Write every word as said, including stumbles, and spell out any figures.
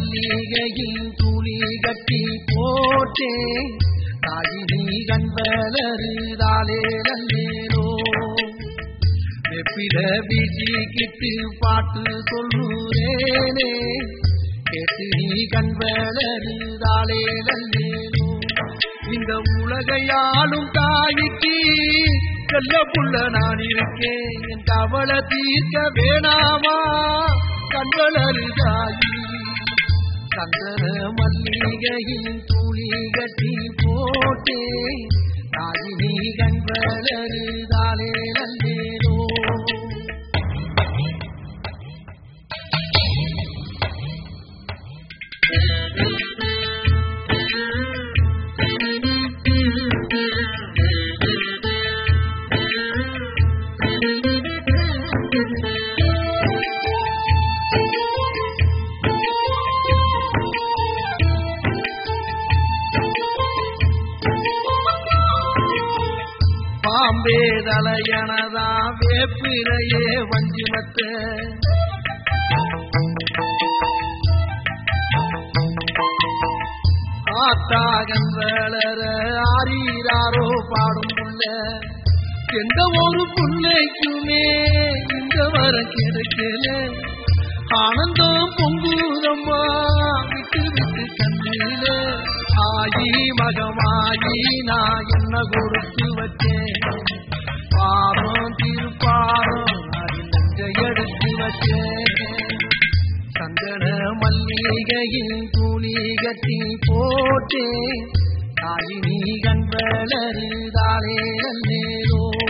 மல்லிகையின் துளி கட்டி போட்டே தாயி நீ கண்வளருதாலே நல்லேனோ வெப்பில வீசிக்கிட்டு பாட்டு சொல்லுறேனே கேட்டு நீ கண்வளருதாலே நல்லேனோ இந்த உலகையாலும் தாய்க்கு செல்ல புள்ள நான் இருக்கேன் என் கவலை தீர்க்க வேணாமா கண்வளருதாயி சந்தன மல்லிகையின் துளி கட்டி போட்டே தாயி நீ கண்வளருதாலே நல்லேனோ பாம்பேதலையனதா வேப்பிலையே வஞ்சிமத்த ஆத்தாகன் வளர ஆரீராரோ பாடும் புள்ள எந்த ஒரு புள்ளைக்குமே இந்த வர கிடைக்கல ஆனந்தம் பொங்குதம்மா விட்டு விட்டு கண்ணில ஆயி மகமாயி நான் என்ன கொடுத்து வச்சேன் பாரம் திருப்பாரம் அதில் நெஞ்ச எடுத்து வச்சேன் சந்தன மல்லிகையின் துணி கட்டி போட்டே தாயி நீ கண்வளருதாலே நல்லேனோ